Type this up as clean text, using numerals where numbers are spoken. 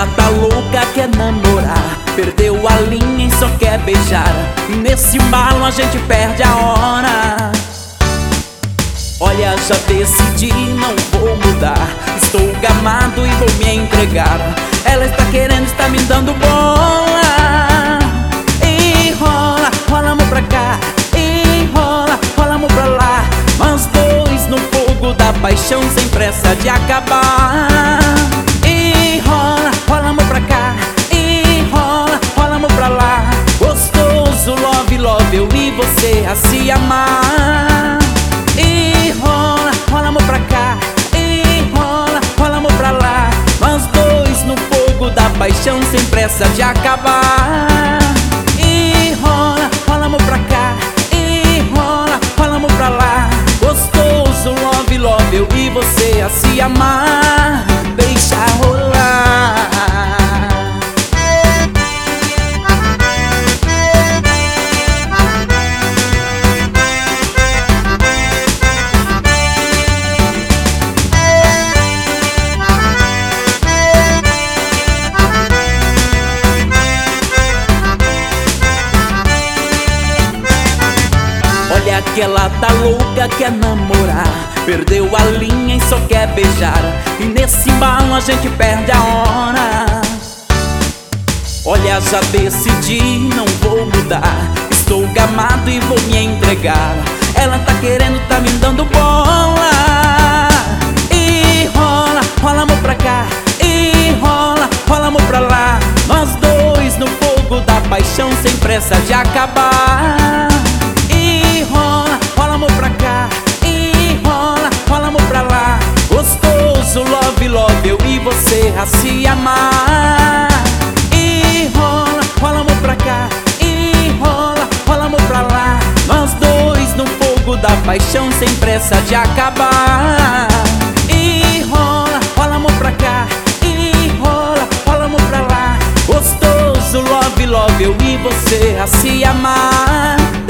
ela tá louca, quer namorar, perdeu a linha e só quer beijar. Nesse embalo a gente perde a hora. Olha, já decidi, não vou mudar. Estou gamado e vou me entregar. Ela está querendo, está me dando bola. E rola, rola amor pra cá. E rola, rola amor pra lá. Nós dois no fogo da paixão, sem pressa de acabar. E rola, rola amor pra cá. E rola, rola amor pra lá. Gostoso, love, love, eu e você a se amar. E rola, rola amor pra cá. E rola, rola amor pra lá. Nós dois no fogo da paixão, sem pressa de acabar. E rola, rola amor pra cá. E rola, rola amor pra lá. Gostoso, love, love, eu e você a se amar. Deixa rolar. Olha que ela tá louca, quer namorar, perdeu a linha e só quer beijar. E nesse embalo a gente perde a hora. Olha, já decidi, não vou mudar. Estou gamado e vou me entregar. Ela tá querendo, tá me dando bola. E rola, rola amor pra cá. E rola, rola amor pra lá. Nós dois no fogo da paixão, sem pressa de acabar. E rola, rola amor pra cá. E rola, rola amor pra lá. Gostoso, love, love, eu e você a se amar. E rola, rola amor pra cá. E rola, rola amor pra lá. Nós dois no fogo da paixão, sem pressa de acabar. E rola, rola amor pra cá. E rola, rola amor pra lá. Gostoso, love, love, eu e você a se amar.